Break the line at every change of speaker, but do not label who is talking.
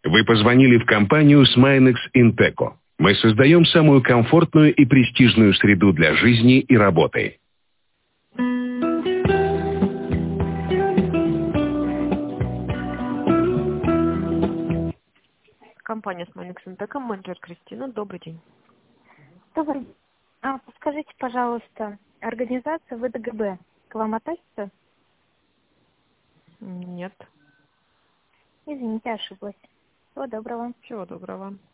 Вы позвонили в компанию Sminex Inteco. Мы создаем самую комфортную и престижную среду для жизни и работы.
Компания Sminex Inteco, менеджер Кристина. Добрый день.
Добрый день. Подскажите, пожалуйста, организация ВДГБ к вам относится?
Нет.
Извините, ошиблась. Всего доброго.
Всего доброго.